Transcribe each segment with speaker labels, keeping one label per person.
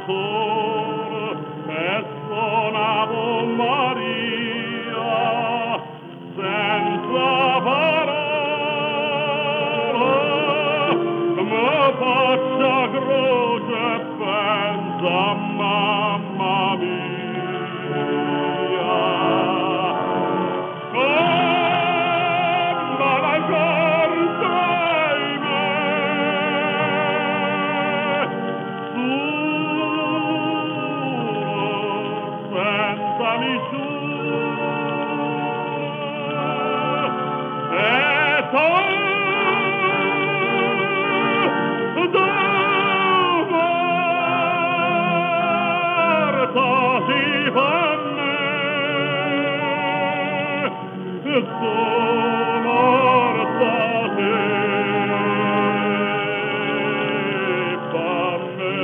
Speaker 1: sol e suonavo Maria senza parola, ma faccia croce e pensa mamma mia. Come la corsa in me, senza misura, e morta si fa me, morta si fa me.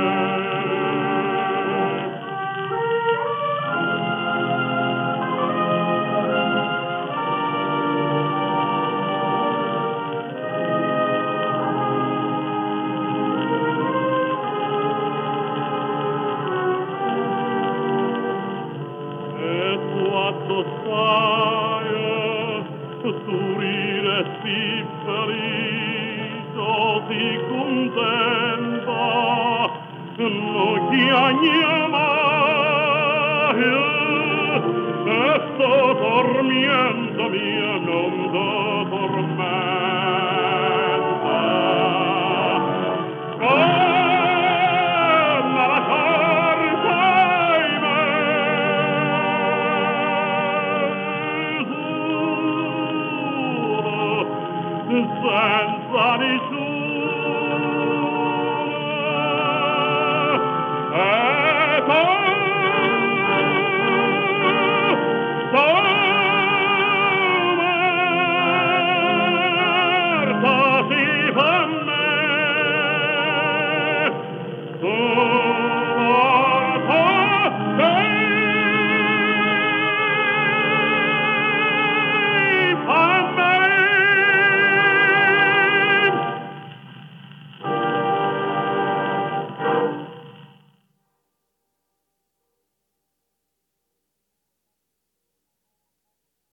Speaker 1: E tu addossai, tu riresti felice, si contenta, non chiamai, e sto tormento mio non da tormenta. Come la corsa in me, senza misura.